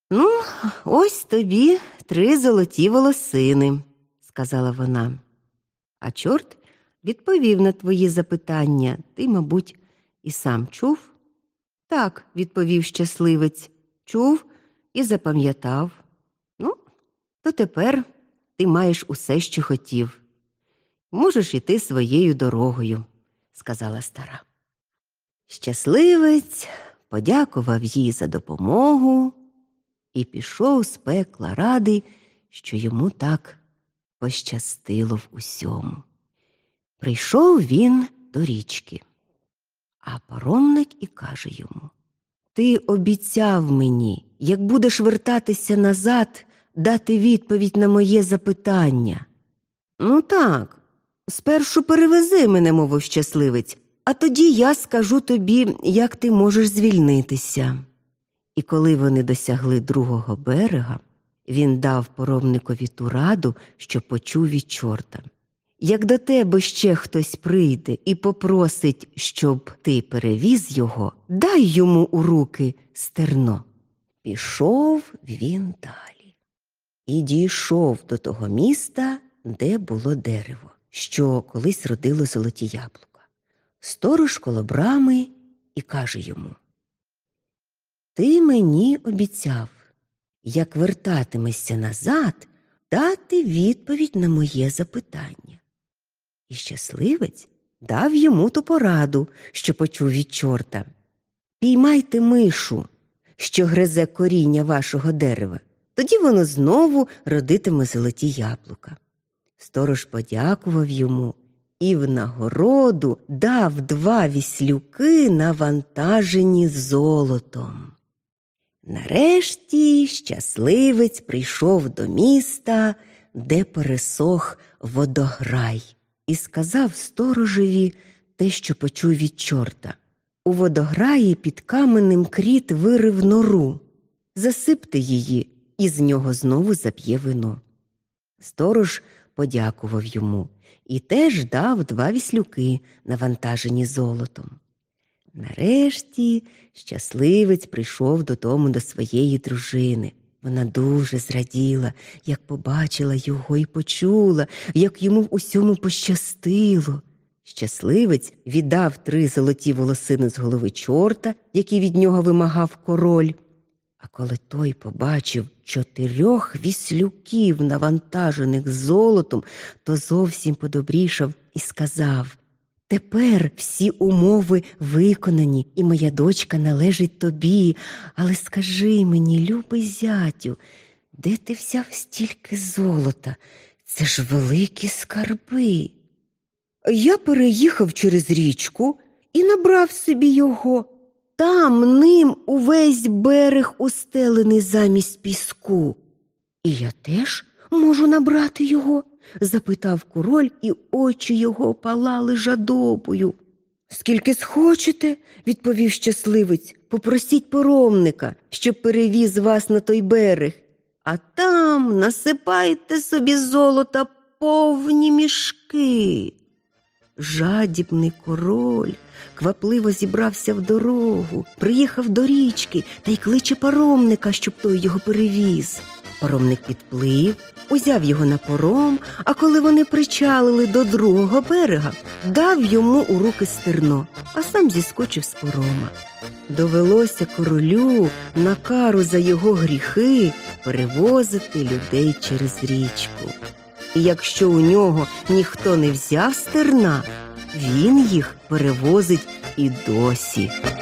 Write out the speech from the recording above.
«Ну, ось тобі 3 золоті волосини», – сказала вона. А чорт відповів на твої запитання. Ти, мабуть, і сам чув? Так, відповів щасливець, чув і запам'ятав. Ну, то тепер ти маєш усе, що хотів. Можеш іти своєю дорогою, сказала стара. Щасливець подякував їй за допомогу і пішов з пекла радий, що йому так пощастило в усьому. Прийшов він до річки, а паромник і каже йому: «Ти обіцяв мені, як будеш вертатися назад, дати відповідь на моє запитання». «Ну так, спершу перевези мене, – мовив щасливець, – а тоді я скажу тобі, як ти можеш звільнитися». І коли вони досягли другого берега, він дав паромникові ту раду, що почув від чорта. «Як до тебе ще хтось прийде і попросить, щоб ти перевіз його, дай йому у руки стерно». Пішов він далі і дійшов до того міста, де було дерево, що колись родило золоті яблука. Сторож коло брами і каже йому: «Ти мені обіцяв, як вертатимешся назад, дати відповідь на моє запитання». І щасливець дав йому ту пораду, що почув від чорта: «Піймайте мишу, що гризе коріння вашого дерева, тоді воно знову родитиме золоті яблука». Сторож подякував йому і в нагороду дав 2 віслюки, навантажені золотом. Нарешті щасливець прийшов до міста, де пересох водограй, і сказав сторожеві те, що почув від чорта: «У водограї під каменем кріт вирив нору. Засипте її, і з нього знову зап'є вино». Сторож подякував йому і теж дав 2 віслюки, навантажені золотом. Нарешті щасливець прийшов додому до своєї дружини. Вона дуже зраділа, як побачила його і почула, як йому в усьому пощастило. Щасливець віддав 3 золоті волосини з голови чорта, які від нього вимагав король. А коли той побачив 4 віслюків, навантажених золотом, то зовсім подобрішав і сказав: «Тепер всі умови виконані, і моя дочка належить тобі. Але скажи мені, любий зятю, де ти взяв стільки золота? Це ж великі скарби». «Я переїхав через річку і набрав собі його. Там ним увесь берег устелений замість піску». «І я теж можу набрати його?» – запитав король, і очі його палали жадобою. «Скільки схочете», – відповів щасливець, – «попросіть паромника, щоб перевіз вас на той берег, а там насипайте собі золота повні мішки». Жадібний король квапливо зібрався в дорогу, приїхав до річки та й кличе паромника, щоб той його перевіз. Паромник підплив, узяв його на паром, а коли вони причалили до другого берега, дав йому у руки стерно, а сам зіскочив з парома. Довелося королю на кару за його гріхи перевозити людей через річку. І якщо у нього ніхто не взяв стерна, він їх перевозить і досі.